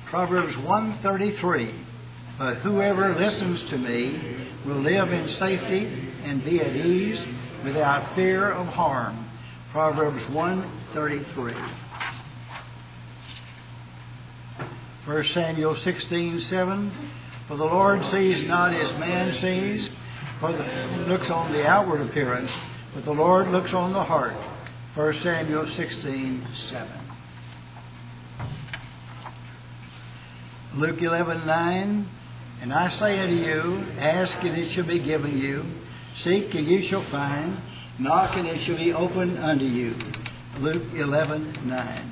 Proverbs 1:33. But whoever listens to me will live in safety and be at ease without fear of harm. Proverbs 1:33. 1 Samuel 16:7. For the Lord sees not as man sees, for looks on the outward appearance, but the Lord looks on the heart. 1 Samuel 16:7. Luke 11:9. And I say unto you, ask and it shall be given you, seek and you shall find, knock and it shall be opened unto you. Luke 11:9.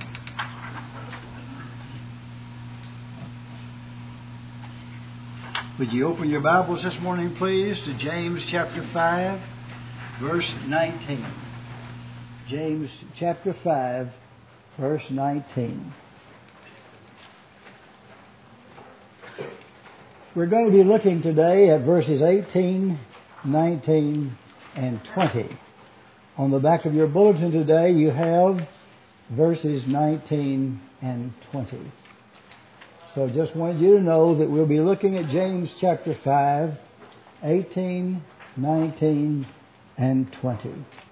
Would you open your Bibles this morning, please, to James chapter 5, verse 19. James chapter 5, verse 19. We're going to be looking today at verses 18, 19, and 20. On the back of your bulletin today, you have verses 19 and 20. So just want you to know that we'll be looking at James chapter 5, 18, 19, and 20.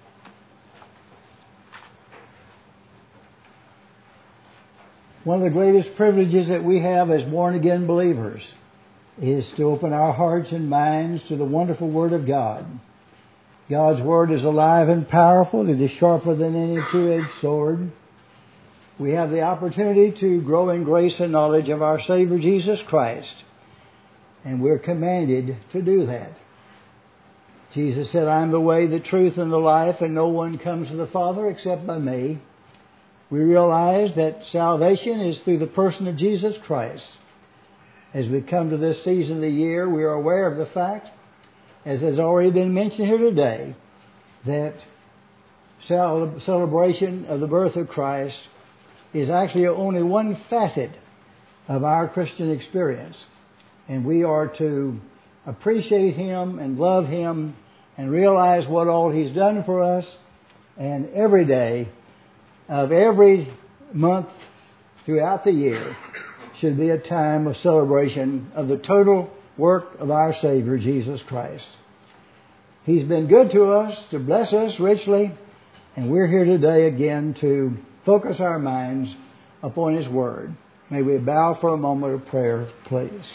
One of the greatest privileges that we have as born-again believers is to open our hearts and minds to the wonderful Word of God. God's Word is alive and powerful. It is sharper than any two-edged sword. We have the opportunity to grow in grace and knowledge of our Savior Jesus Christ, and we're commanded to do that. Jesus said, I am the way, the truth, and the life, and no one comes to the Father except by me. We realize that salvation is through the person of Jesus Christ. As we come to this season of the year, we are aware of the fact, as has already been mentioned here today, that celebration of the birth of Christ is actually only one facet of our Christian experience. And we are to appreciate Him and love Him and realize what all He's done for us. And every day of every month throughout the year should be a time of celebration of the total work of our Savior, Jesus Christ. He's been good to us, to bless us richly, and we're here today again to focus our minds upon His Word. May we bow for a moment of prayer, please.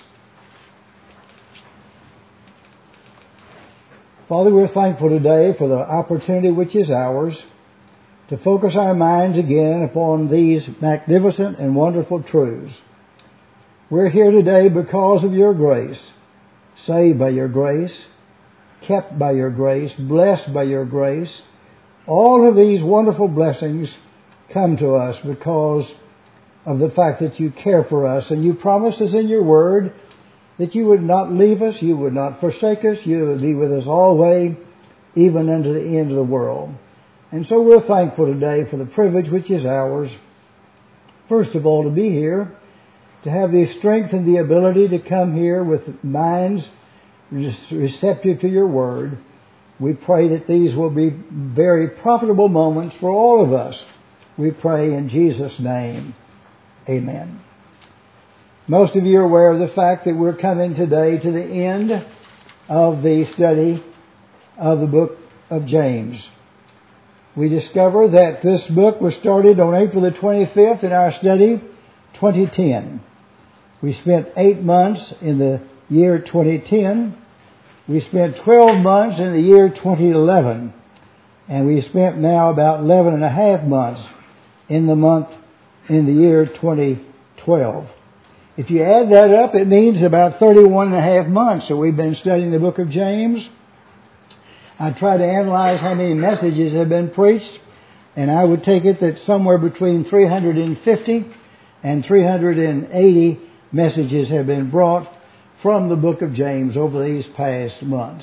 Father, we're thankful today for the opportunity which is ours to focus our minds again upon these magnificent and wonderful truths. We're here today because of your grace, saved by your grace, kept by your grace, blessed by your grace. All of these wonderful blessings come to us because of the fact that you care for us, and you promised us in your word that you would not leave us, you would not forsake us, you would be with us always, even unto the end of the world. And so we're thankful today for the privilege which is ours, first of all, to be here, to have the strength and the ability to come here with minds receptive to your word. We pray that these will be very profitable moments for all of us. We pray in Jesus' name. Amen. Most of you are aware of the fact that we're coming today to the end of the study of the book of James. We discover that this book was started on April the 25th in our study, 2010. We spent 8 months in the year 2010. We spent 12 months in the year 2011. And we spent now about 11 and a half months in the year 2012. If you add that up, it means about 31 and a half months that we've been studying the book of James. I tried to analyze how many messages have been preached, and I would take it that somewhere between 350 and 380 messages have been brought from the book of James over these past months.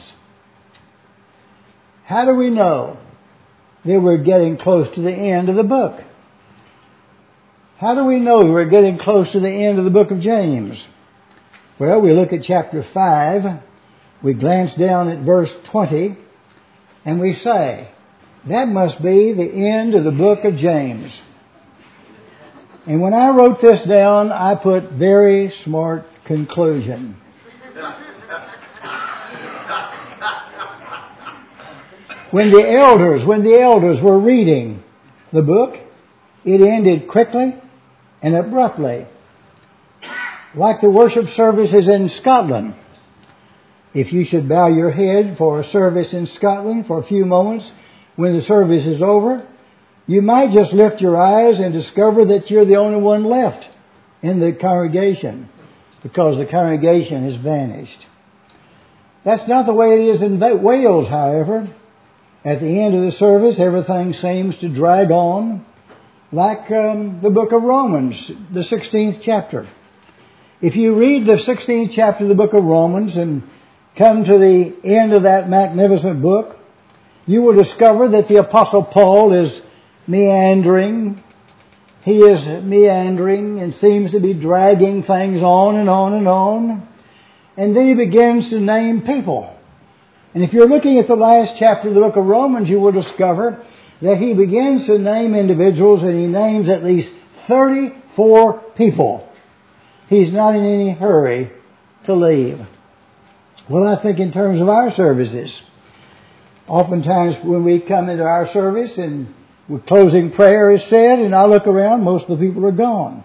How do we know that we're getting close to the end of the book? How do we know we're getting close to the end of the book of James? Well, we look at chapter 5, we glance down at verse 20, and we say, that must be the end of the book of James. And when I wrote this down, I put very smart conclusion. When the elders were reading the book, it ended quickly and abruptly, like the worship services in Scotland. If you should bow your head for a service in Scotland for a few moments when the service is over, you might just lift your eyes and discover that you're the only one left in the congregation because the congregation has vanished. That's not the way it is in Wales, however. At the end of the service, everything seems to drag on like the book of Romans, the 16th chapter. If you read the 16th chapter of the book of Romans and come to the end of that magnificent book, you will discover that the Apostle Paul is meandering. He is meandering and seems to be dragging things on and on and on. And then he begins to name people. And if you're looking at the last chapter of the book of Romans, you will discover that he begins to name individuals, and he names at least 34 people. He's not in any hurry to leave. Well, I think in terms of our services, oftentimes when we come into our service and closing prayer is said, and I look around, most of the people are gone.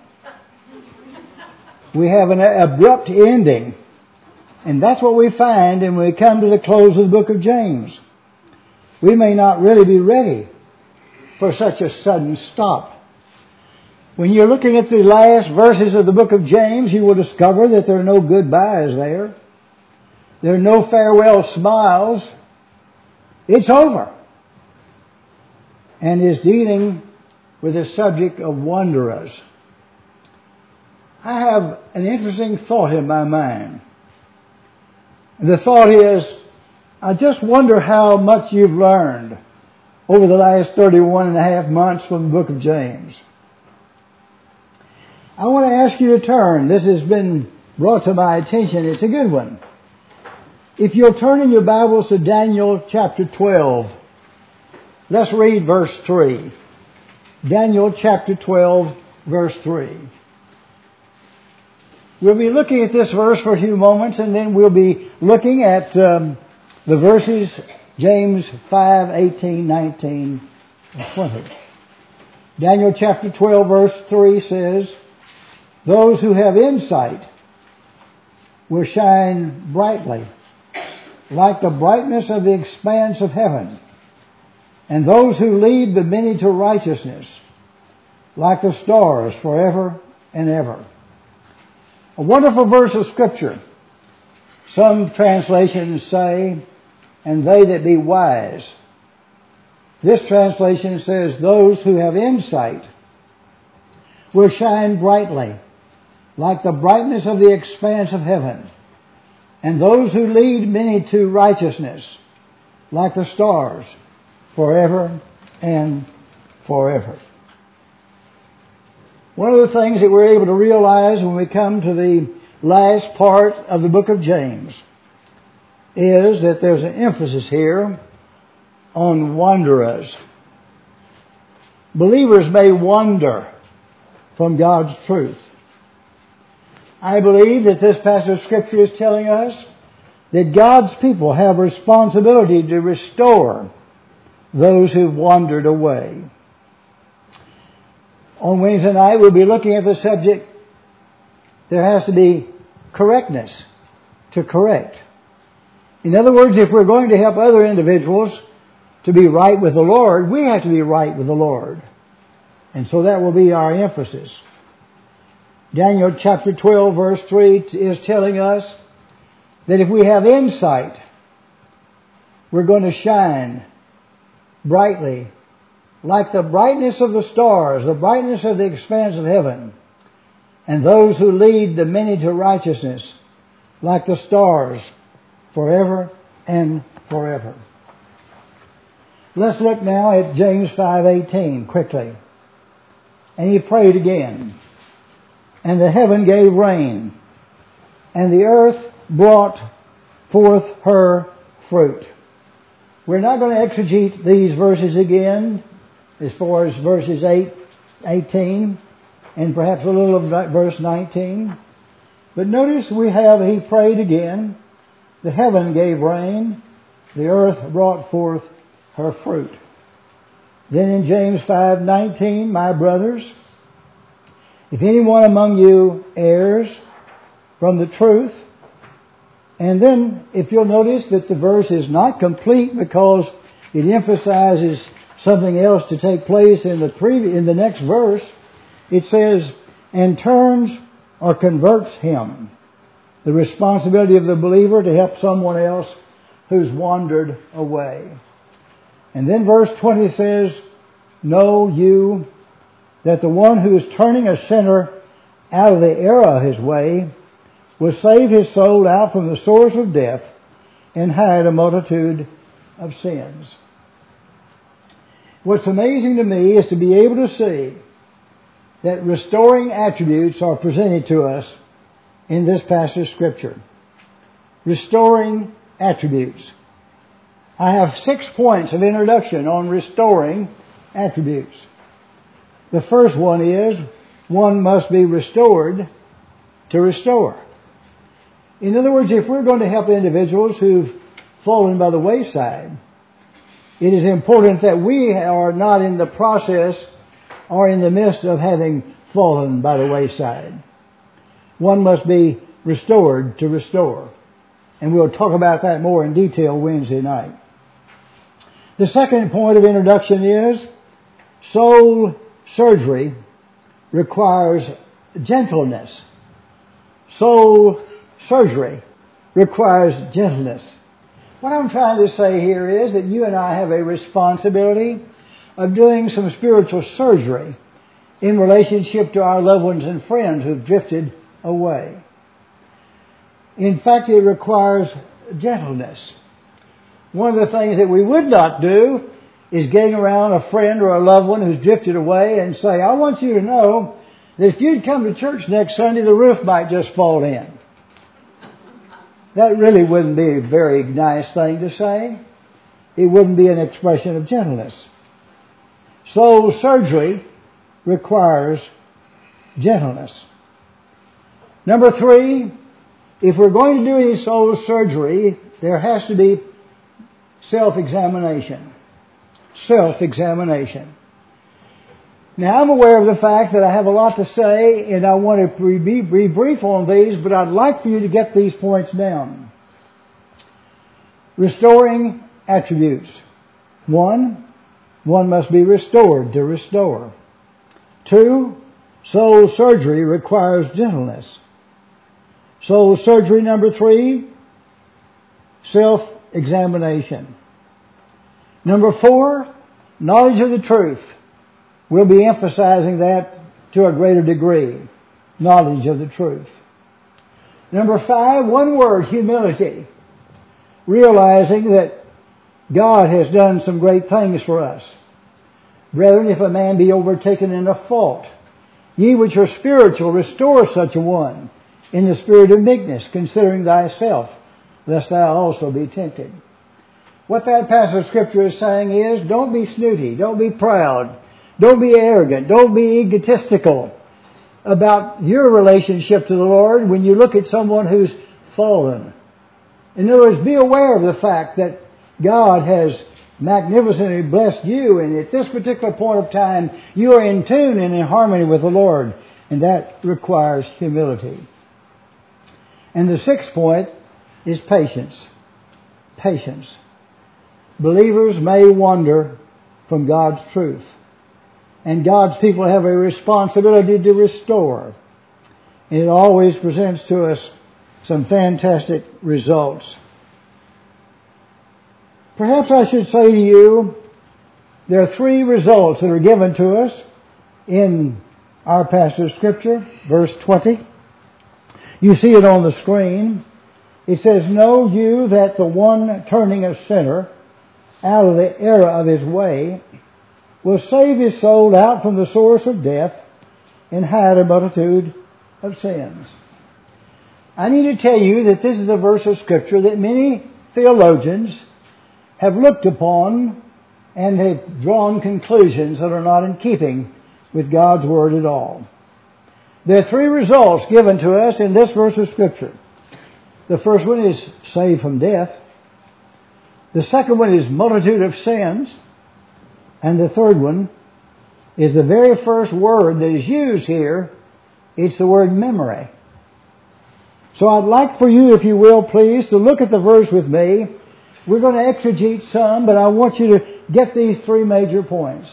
We have an abrupt ending. And that's what we find when we come to the close of the book of James. We may not really be ready for such a sudden stop. When you're looking at the last verses of the book of James, you will discover that there are no goodbyes there. There are no farewell smiles. It's over. And is dealing with the subject of wanderers. I have an interesting thought in my mind. The thought is, I just wonder how much you've learned over the last 31 and a half months from the book of James. I want to ask you to turn. This has been brought to my attention. It's a good one. If you'll turn in your Bibles to Daniel chapter 12, let's read verse 3. Daniel chapter 12, verse 3. We'll be looking at this verse for a few moments, and then we'll be looking at the verses James 5, 18, 19, and 20. Daniel chapter 12, verse 3 says, "Those who have insight will shine brightly, like the brightness of the expanse of heaven, and those who lead the many to righteousness, like the stars forever and ever." A wonderful verse of Scripture. Some translations say, "and they that be wise." This translation says, "those who have insight will shine brightly, like the brightness of the expanse of heaven, and those who lead many to righteousness, like the stars, forever and forever." One of the things that we're able to realize when we come to the last part of the book of James is that there's an emphasis here on wanderers. Believers may wander from God's truth. I believe that this passage of Scripture is telling us that God's people have a responsibility to restore those who've wandered away. On Wednesday night, we'll be looking at the subject, there has to be correctness to correct. In other words, if we're going to help other individuals to be right with the Lord, we have to be right with the Lord. And so that will be our emphasis. Daniel chapter 12, verse 3 is telling us that if we have insight, we're going to shine brightly, like the brightness of the stars, the brightness of the expanse of heaven, and those who lead the many to righteousness, like the stars, forever and forever. Let's look now at James 5:18 quickly. "And he prayed again, and the heaven gave rain, and the earth brought forth her fruit." We're not going to exegete these verses again as far as verses 18. and perhaps a little of verse 19. But notice he prayed again. The heaven gave rain. The earth brought forth her fruit. Then in James 5:19, my brothers, if anyone among you errs from the truth, and then if you'll notice that the verse is not complete because it emphasizes something else to take place in the next verse, it says, and turns or converts him. The responsibility of the believer to help someone else who's wandered away. And then verse 20 says, know you that the one who is turning a sinner out of the error of his way will save his soul out from the source of death and hide a multitude of sins. What's amazing to me is to be able to see that restoring attributes are presented to us in this passage of Scripture. Restoring attributes. I have 6 points of introduction on restoring attributes. The first one is, one must be restored to restore. In other words, if we're going to help individuals who've fallen by the wayside, it is important that we are not in the process or in the midst of having fallen by the wayside. One must be restored to restore. And we'll talk about that more in detail Wednesday night. The second point of introduction is soul surgery requires gentleness. Soul surgery requires gentleness. What I'm trying to say here is that you and I have a responsibility of doing some spiritual surgery in relationship to our loved ones and friends who've drifted away. In fact, it requires gentleness. One of the things that we would not do is getting around a friend or a loved one who's drifted away and say, I want you to know that if you'd come to church next Sunday, the roof might just fall in. That really wouldn't be a very nice thing to say. It wouldn't be an expression of gentleness. Soul surgery requires gentleness. Number 3, if we're going to do any soul surgery, there has to be self-examination. Self-examination. Now, I'm aware of the fact that I have a lot to say, and I want to be brief on these, but I'd like for you to get these points down. Restoring attributes. 1, one must be restored to restore. 2, soul surgery requires gentleness. Soul surgery number 3, self-examination. Number 4, knowledge of the truth. We'll be emphasizing that to a greater degree. Knowledge of the truth. Number 5, one word, humility. Realizing that God has done some great things for us. Brethren, if a man be overtaken in a fault, ye which are spiritual, restore such a one in the spirit of meekness, considering thyself, lest thou also be tempted. What that passage of Scripture is saying is, don't be snooty, don't be proud, don't be arrogant, don't be egotistical about your relationship to the Lord when you look at someone who's fallen. In other words, be aware of the fact that God has magnificently blessed you, and at this particular point of time, you are in tune and in harmony with the Lord, and that requires humility. And the 6th point is patience. Patience. Believers may wander from God's truth, and God's people have a responsibility to restore. And it always presents to us some fantastic results. Perhaps I should say to you, there are 3 results that are given to us in our passage of Scripture, verse 20. You see it on the screen. It says, know you that the one turning a sinner out of the error of his way will save his soul out from the source of death and hide a multitude of sins. I need to tell you that this is a verse of Scripture that many theologians have looked upon and have drawn conclusions that are not in keeping with God's Word at all. There are three results given to us in this verse of Scripture. The first one is saved from death. The second one is multitude of sins. And the third one is the very first word that is used here. It's the word memory. So I'd like for you, if you will, please, to look at the verse with me. We're going to exegete some, but I want you to get these three major points.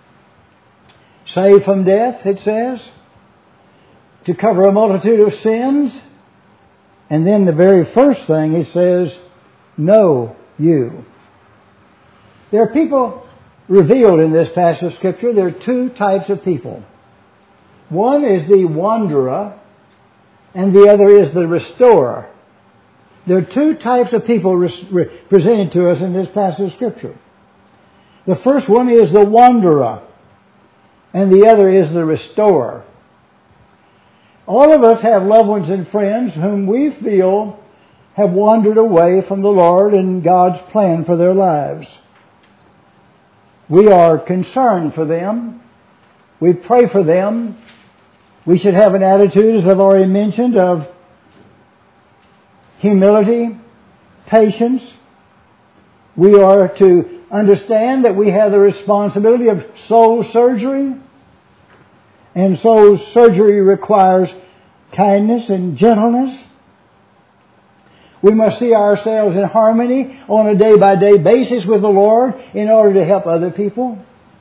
Saved from death, it says, to cover a multitude of sins. And then the very first thing, it says, know you. There are people revealed in this passage of Scripture. There are two types of people. One is the wanderer, and the other is the restorer. There are two types of people presented to us in this passage of Scripture. The first one is the wanderer, and the other is the restorer. All of us have loved ones and friends whom we feel have wandered away from the Lord and God's plan for their lives. We are concerned for them. We pray for them. We should have an attitude, as I've already mentioned, of humility, patience. We are to understand that we have the responsibility of soul surgery. And soul surgery requires kindness and gentleness. We must see ourselves in harmony on a day-by-day basis with the Lord in order to help other people.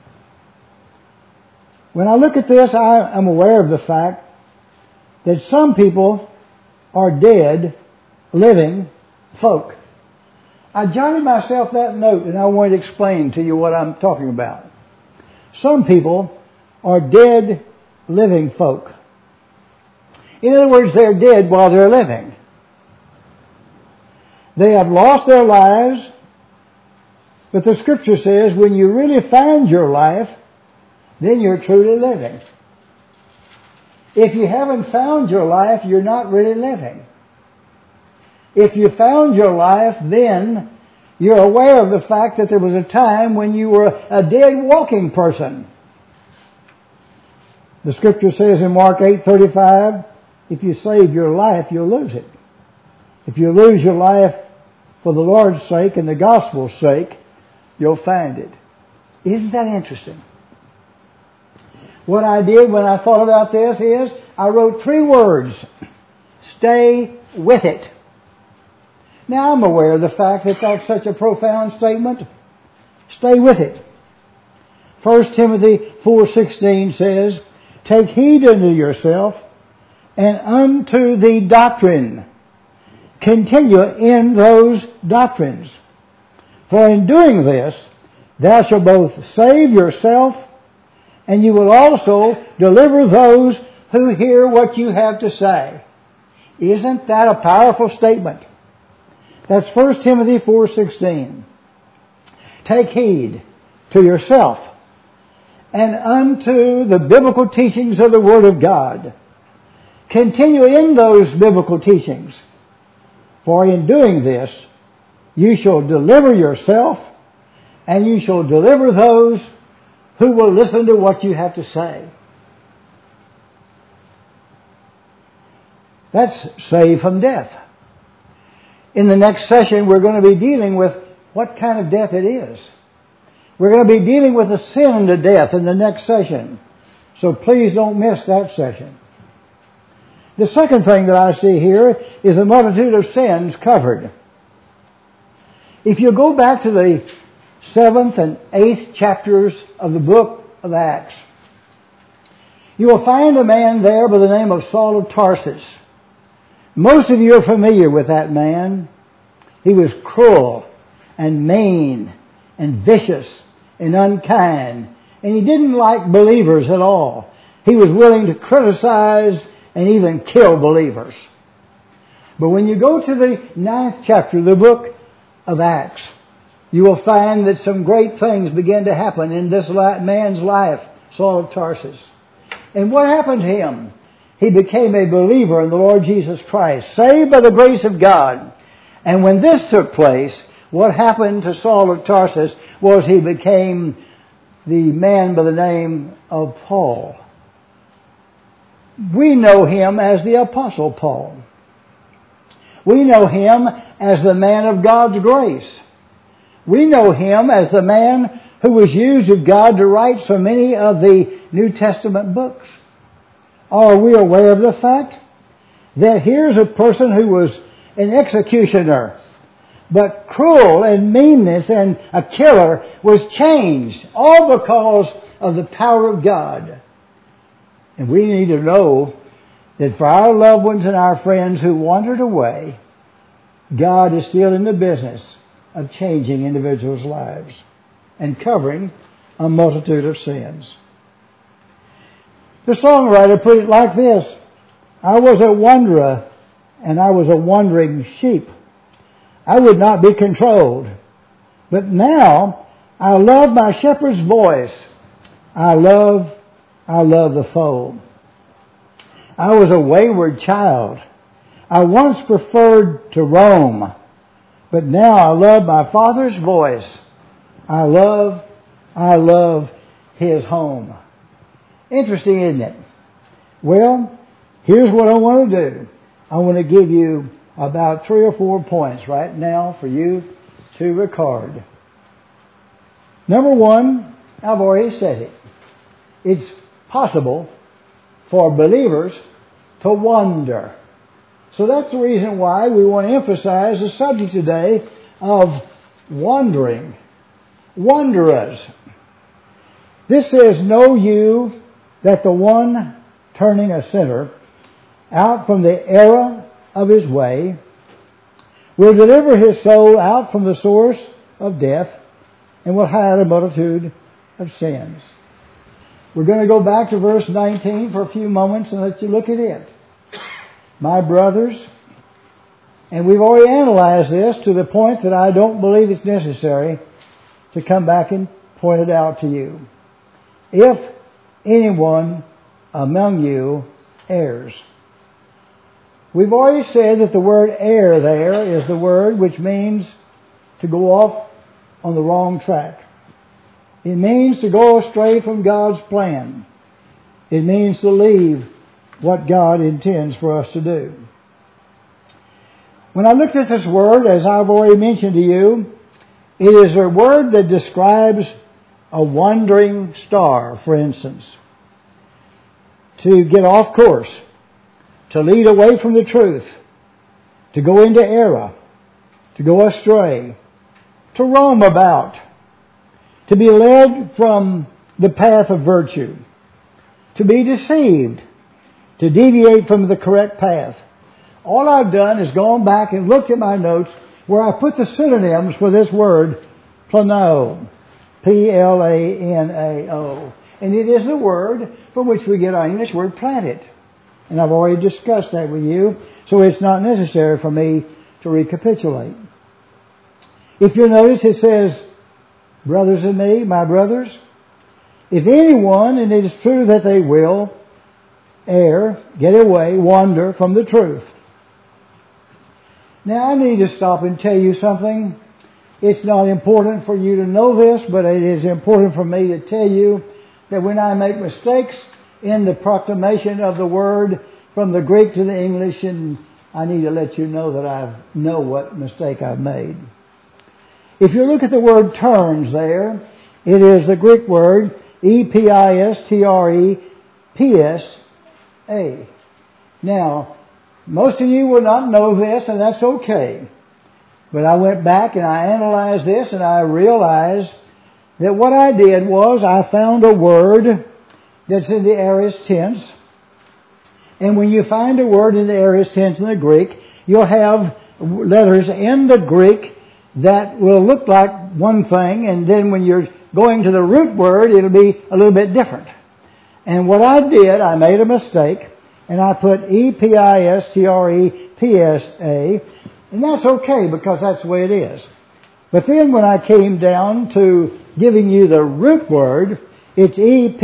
When I look at this, I am aware of the fact that some people are dead, living folk. I jotted myself that note, and I want to explain to you what I'm talking about. Some people are dead, living folk. In other words, they're dead while they're living. They have lost their lives, but the Scripture says when you really find your life, then you're truly living. If you haven't found your life, you're not really living. If you found your life, then you're aware of the fact that there was a time when you were a dead walking person. The Scripture says in Mark 8:35, if you save your life, you'll lose it. If you lose your life for the Lord's sake and the gospel's sake, you'll find it. Isn't that interesting? What I did when I thought about this is I wrote three words. Stay with it. Now I'm aware of the fact that that's such a profound statement. Stay with it. 1 Timothy 4:16 says, take heed unto yourself and unto the doctrine. Continue in those doctrines. For in doing this, thou shalt both save yourself, and you will also deliver those who hear what you have to say. Isn't that a powerful statement? That's 1 Timothy 4:16. Take heed to yourself and unto the biblical teachings of the Word of God. Continue in those biblical teachings. For in doing this, you shall deliver yourself, and you shall deliver those who will listen to what you have to say. That's saved from death. In the next session, we're going to be dealing with what kind of death it is. We're going to be dealing with the sin unto death in the next session. So please don't miss that session. The second thing that I see here is a multitude of sins covered. If you go back to the 7th and 8th chapters of the book of Acts, you will find a man there by the name of Saul of Tarsus. Most of you are familiar with that man. He was cruel and mean and vicious and unkind. And he didn't like believers at all. He was willing to criticize and even kill believers. But when you go to the 9th chapter of the book of Acts, you will find that some great things began to happen in this man's life, Saul of Tarsus. And what happened to him? He became a believer in the Lord Jesus Christ, saved by the grace of God. And when this took place, what happened to Saul of Tarsus was he became the man by the name of Paul. we know him as the Apostle Paul. We know him as the man of God's grace. We know him as the man who was used of God to write so many of the New Testament books. Are we aware of the fact that here's a person who was an executioner, but cruel and meanness and a killer was changed, all because of the power of God. And we need to know that for our loved ones and our friends who wandered away, God is still in the business of changing individuals' lives and covering a multitude of sins. The songwriter put it like this: I was a wanderer and I was a wandering sheep. I would not be controlled. But now I love my shepherd's voice. I love the fold. I was a wayward child. I once preferred to roam. But now I love my Father's voice. I love His home. Interesting, isn't it? Well, here's what I want to do. I want to give you about 3 or 4 points right now for you to record. Number 1, I've already said it. It's possible for believers to wander. So that's the reason why we want to emphasize the subject today of wandering. Wanderers. This says, know you that the one turning a sinner out from the error of his way will deliver his soul out from the source of death and will hide a multitude of sins. We're going to go back to verse 19 for a few moments and let you look at it. My brothers, and we've already analyzed this to the point that I don't believe it's necessary to come back and point it out to you. If anyone among you errs. We've already said that the word err there is the word which means to go off on the wrong track. It means to go astray from God's plan. It means to leave what God intends for us to do. When I looked at this word, as I've already mentioned to you, it is a word that describes a wandering star, for instance. To get off course, to lead away from the truth, to go into error, to go astray, to roam about, to be led from the path of virtue, to be deceived, to deviate from the correct path. All I've done is gone back and looked at my notes where I put the synonyms for this word, planao, P-L-A-N-A-O. And it is the word from which we get our English word planet. And I've already discussed that with you, so it's not necessary for me to recapitulate. If you'll notice, it says, brothers and me, my brothers, if anyone, and it is true that they will, err, get away, wander from the truth. Now I need to stop and tell you something. It's not important for you to know this, but it is important for me to tell you that when I make mistakes in the proclamation of the word from the Greek to the English, and I need to let you know that I know what mistake I've made. If you look at the word turns there, it is the Greek word E-P-I-S-T-R-E-P-S-A. Now, most of you will not know this, and that's okay. But I went back and I analyzed this, and I realized that what I did was I found a word that's in the aorist tense. And when you find a word in the aorist tense in the Greek, you'll have letters in the Greek that will look like one thing, and then when you're going to the root word, it'll be a little bit different. And what I did, I made a mistake, and I put E-P-I-S-T-R-E-P-S-A, and that's okay because that's the way it is. But then when I came down to giving you the root word, it's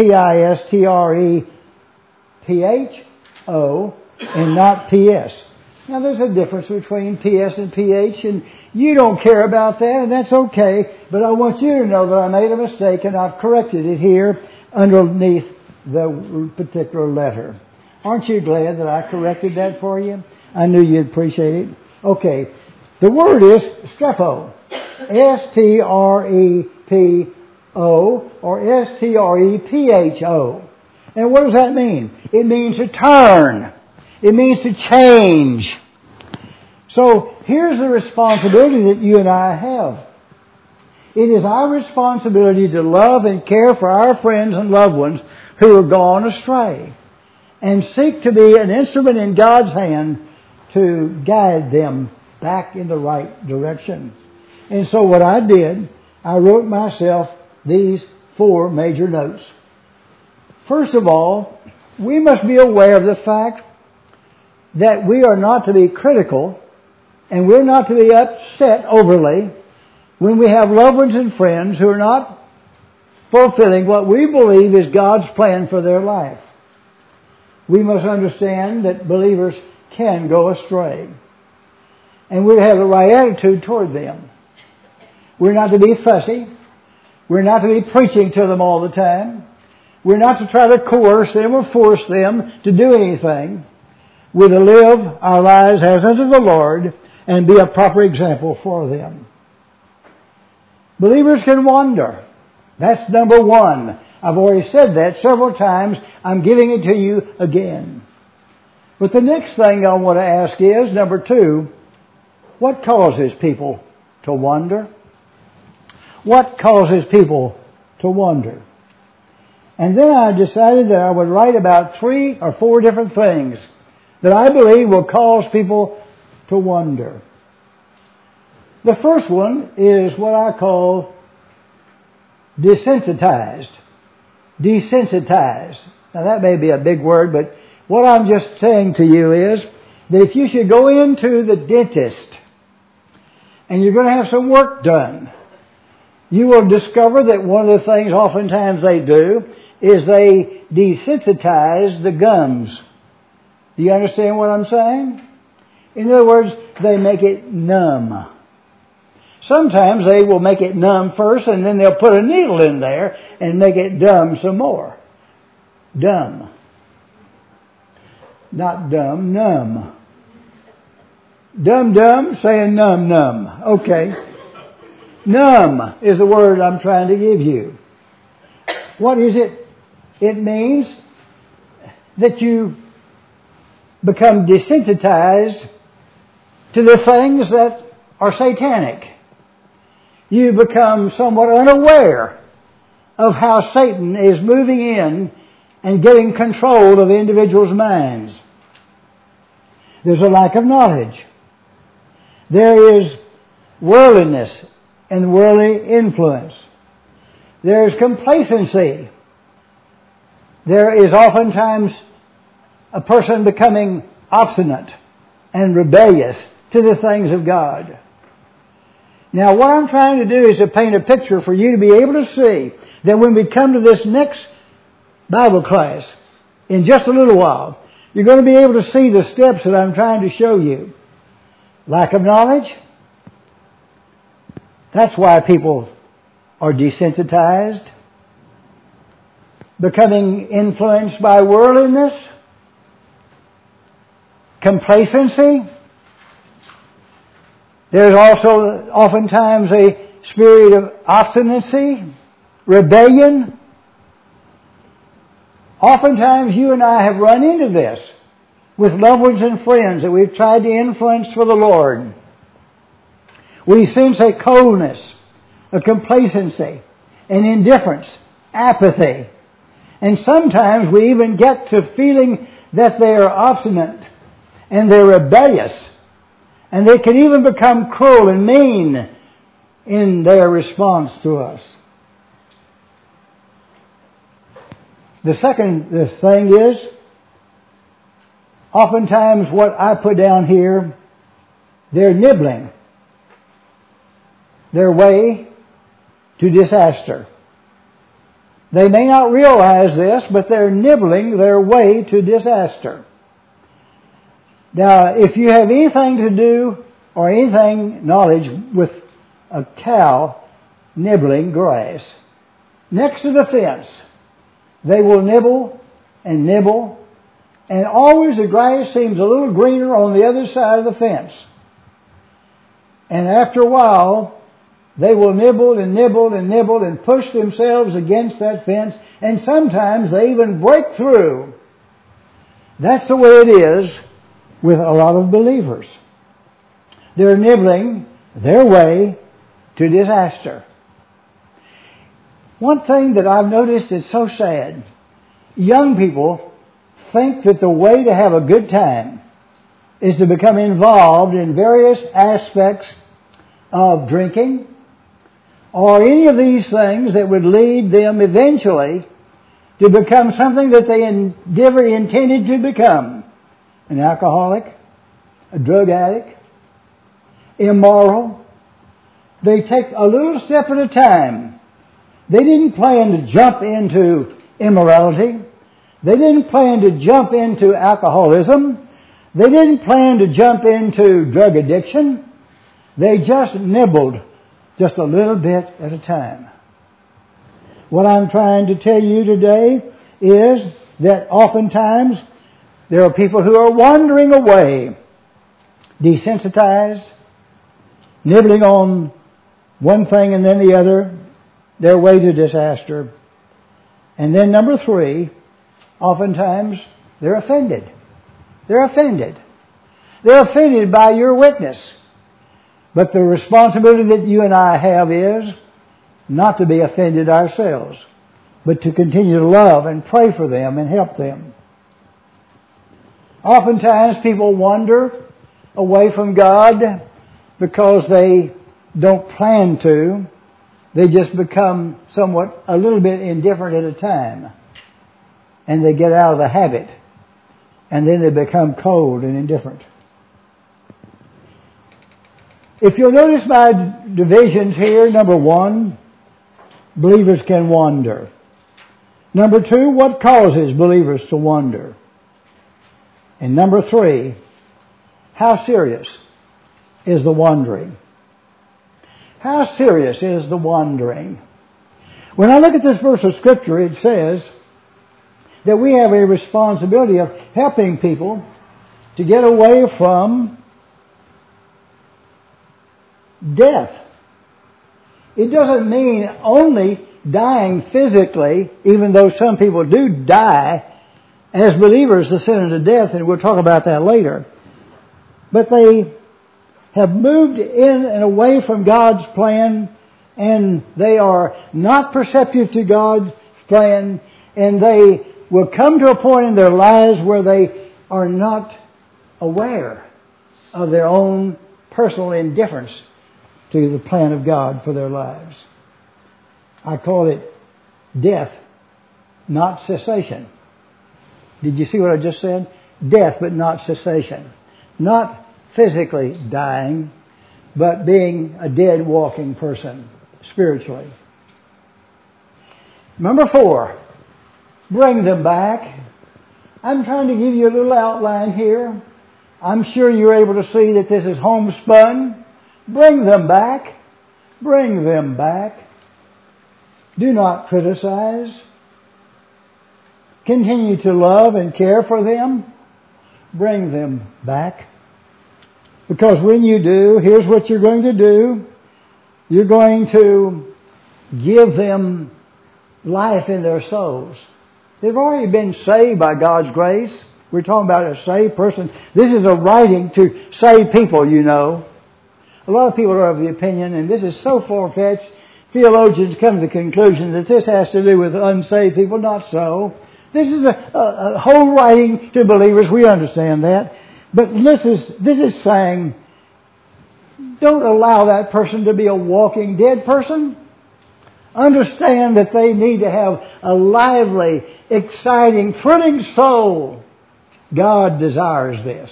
E-P-I-S-T-R-E-P-H-O and not P-S. Now there's a difference between P-S and P-H, and you don't care about that, and that's okay. But I want you to know that I made a mistake, and I've corrected it here underneath the particular letter. Aren't you glad that I corrected that for you? I knew you'd appreciate it. Okay. The word is strepo. S-T-R-E-P-O or S-T-R-E-P-H-O. And what does that mean? It means to turn. It means to change. So here's the responsibility that you and I have. It is our responsibility to love and care for our friends and loved ones who have gone astray and seek to be an instrument in God's hand to guide them back in the right direction. And so what I did, I wrote myself these 4 major notes. First of all, we must be aware of the fact that we are not to be critical and we're not to be upset overly when we have loved ones and friends who are not fulfilling what we believe is God's plan for their life. We must understand that believers can go astray. And we have the right attitude toward them. We're not to be fussy. We're not to be preaching to them all the time. We're not to try to coerce them or force them to do anything. We're to live our lives as unto the Lord and be a proper example for them. Believers can wander. That's number 1. I've already said that several times. I'm giving it to you again. But the next thing I want to ask is, number 2, what causes people to wander? What causes people to wander? And then I decided that I would write about 3 or 4 different things that I believe will cause people to wander. The first one is what I call desensitized. Desensitized. Now that may be a big word, but what I'm just saying to you is that if you should go into the dentist and you're going to have some work done, you will discover that one of the things oftentimes they do is they desensitize the gums. Do you understand what I'm saying? In other words, they make it numb. Sometimes they will make it numb first and then they'll put a needle in there and make it dumb some more. Dumb. Not dumb, numb. Dumb, saying numb. Okay. Numb is the word I'm trying to give you. What is it? It means that you become desensitized to the things that are satanic. You become somewhat unaware of how Satan is moving in and getting control of individuals' minds. There's a lack of knowledge. There is worldliness and worldly influence. There is complacency. There is oftentimes a person becoming obstinate and rebellious to the things of God. Now, what I'm trying to do is to paint a picture for you to be able to see that when we come to this next Bible class, in just a little while, you're going to be able to see the steps that I'm trying to show you. Lack of knowledge. That's why people are desensitized. Becoming influenced by worldliness. Complacency. There's also oftentimes a spirit of obstinacy, rebellion. Oftentimes you and I have run into this with loved ones and friends that we've tried to influence for the Lord. We sense a coldness, a complacency, an indifference, apathy. And sometimes we even get to feeling that they are obstinate and they're rebellious. And they can even become cruel and mean in their response to us. The second thing is, oftentimes what I put down here, they're nibbling their way to disaster. They may not realize this, but they're nibbling their way to disaster. Now, if you have anything to do or anything knowledge with a cow nibbling grass, next to the fence, they will nibble and nibble And always the grass seems a little greener on the other side of the fence. And after a while, they will nibble and nibble and nibble and push themselves against that fence, and sometimes they even break through. That's the way it is with a lot of believers. They're nibbling their way to disaster. One thing that I've noticed is so sad. Young people think that the way to have a good time is to become involved in various aspects of drinking or any of these things that would lead them eventually to become something that they never intended to become. An alcoholic, a drug addict, immoral. They take a little step at a time. They didn't plan to jump into immorality. They didn't plan to jump into alcoholism. They didn't plan to jump into drug addiction. They just nibbled just a little bit at a time. What I'm trying to tell you today is that oftentimes there are people who are wandering away, desensitized, nibbling on one thing and then the other, their way to disaster. And then number 3, oftentimes they're offended. They're offended. They're offended by your witness. But the responsibility that you and I have is not to be offended ourselves, but to continue to love and pray for them and help them. Oftentimes people wander away from God because they don't plan to. They just become somewhat a little bit indifferent at a time. And they get out of the habit. And then they become cold and indifferent. If you'll notice my divisions here, number 1, believers can wander. Number 2, what causes believers to wander? And number 3, how serious is the wandering? How serious is the wandering? When I look at this verse of Scripture, it says that we have a responsibility of helping people to get away from death. It doesn't mean only dying physically, even though some people do die as believers descend into death, and we'll talk about that later. But they have moved in and away from God's plan, and they are not perceptive to God's plan, and they will come to a point in their lives where they are not aware of their own personal indifference to the plan of God for their lives. I call it death, not cessation. Did you see what I just said? Death, but not cessation. Not physically dying, but being a dead walking person spiritually. Number 4, bring them back. I'm trying to give you a little outline here. I'm sure you're able to see that this is homespun. Bring them back. Bring them back. Do not criticize. Continue to love and care for them. Bring them back. Because when you do, here's what you're going to do. You're going to give them life in their souls. They've already been saved by God's grace. We're talking about a saved person. This is a writing to save people, you know. A lot of people are of the opinion, and this is so far-fetched, theologians come to the conclusion that this has to do with unsaved people. Not so. This is a whole writing to believers. We understand that. But this is saying, don't allow that person to be a walking dead person. Understand that they need to have a lively, exciting, thrilling soul. God desires this.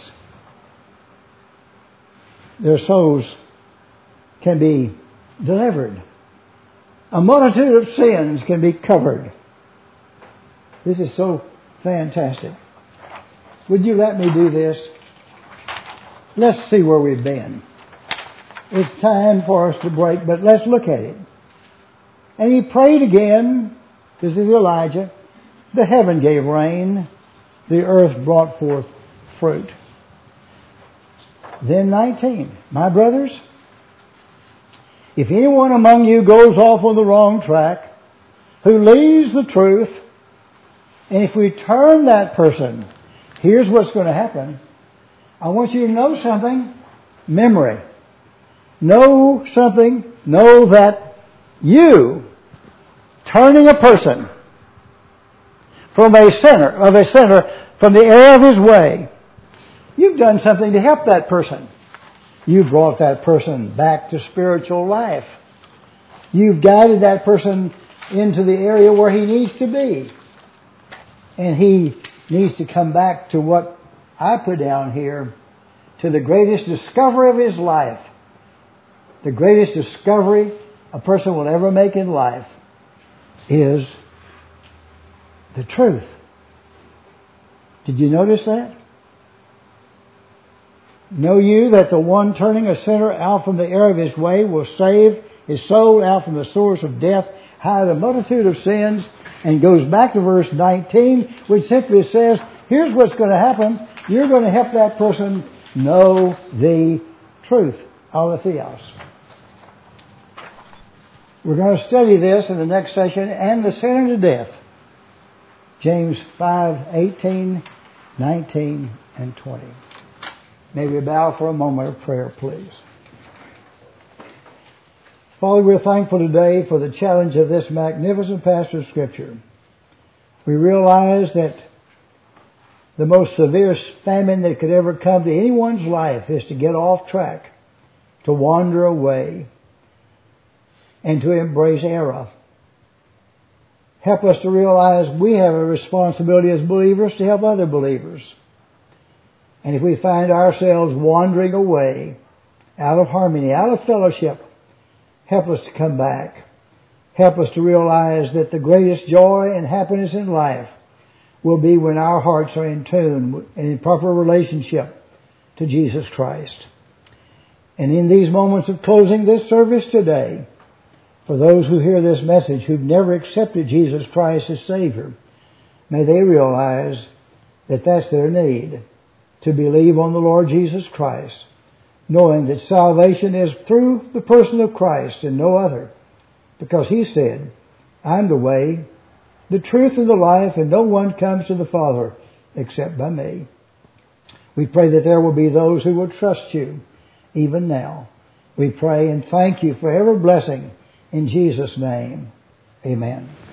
Their souls can be delivered. A multitude of sins can be covered. This is so fantastic. Would you let me do this? Let's see where we've been. It's time for us to break, but let's look at it. And he prayed again. This is Elijah. The heaven gave rain, the earth brought forth fruit. Then 19. My brothers, if anyone among you goes off on the wrong track, who leaves the truth, and if we turn that person, here's what's going to happen. I want you to know something. Memory. Know something. Know that you, turning a person from a sinner, from the error of his way, you've done something to help that person. You've brought that person back to spiritual life. You've guided that person into the area where he needs to be. And he needs to come back to what I put down here, to the greatest discovery of his life. The greatest discovery a person will ever make in life is the truth. Did you notice that? Know you that the one turning a sinner out from the error of his way will save his soul out from the source of death, hide a multitude of sins, and goes back to verse 19, which simply says, here's what's going to happen. You're going to help that person know the truth, aletheos. We're going to study this in the next session, and the sin unto death. James 5:18, 19, and 20. May we bow for a moment of prayer, please. Father, we're thankful today for the challenge of this magnificent passage of Scripture. We realize that the most severe famine that could ever come to anyone's life is to get off track, to wander away, and to embrace error. Help us to realize we have a responsibility as believers to help other believers. And if we find ourselves wandering away, out of harmony, out of fellowship, help us to come back. Help us to realize that the greatest joy and happiness in life will be when our hearts are in tune and in proper relationship to Jesus Christ. And in these moments of closing this service today, for those who hear this message who've never accepted Jesus Christ as Savior, may they realize that that's their need, to believe on the Lord Jesus Christ, knowing that salvation is through the person of Christ and no other, because He said, I'm the way, the truth, and the life, and no one comes to the Father except by me. We pray that there will be those who will trust You even now. We pray and thank You for every blessing in Jesus' name. Amen.